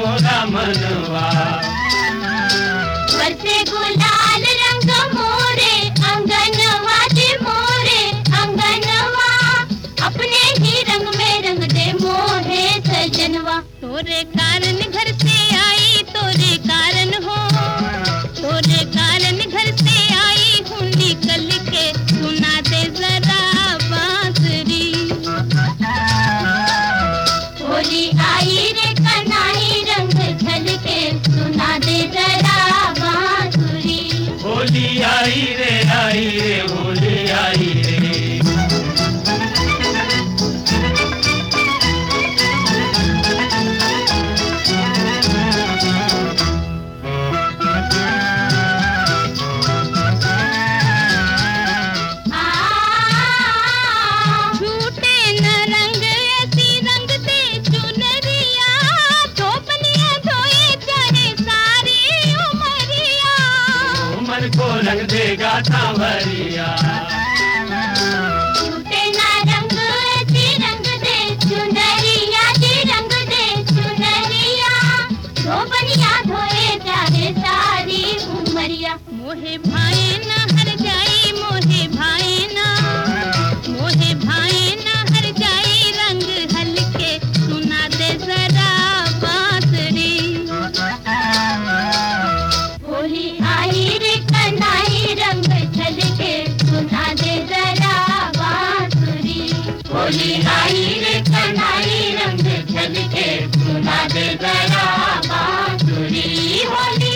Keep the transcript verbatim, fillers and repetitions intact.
मोरा मनवा। बरसे गुलाल रंग मोरे अंगनवा दे मोरे अंगनवा, अपने ही रंग में रंग दे मोहे सजनवा। तोरे कारण घर से आई तोरे कारण हो, तोरे कारण घर से आई हूँ निकल के, सुना दे जरा बांसुरी। होली आई रे कन्हई रंग झलके, सुना दे जरा बांसुरी। होली आई रे आई रे होली आई रे। को रंग देगा सांवरिया। छूटे ना रंग ऐसी रंग दे चुनरिया, जी रंग दे चुनरिया, धोबनिया धोए चाहे सारी उमरिया। मोहे भाई ना हर जाई मोहे भाई ना, मोहे भाई ना हर जाई रंग हल्के, सुना दे जरा बांसुरी। होली आई रे कन्हई रंग झलके, सुना दे जरा बांसुरी। होली आई रे कन्हई रंग झलके, सुना दे जरा बांसुरी। होली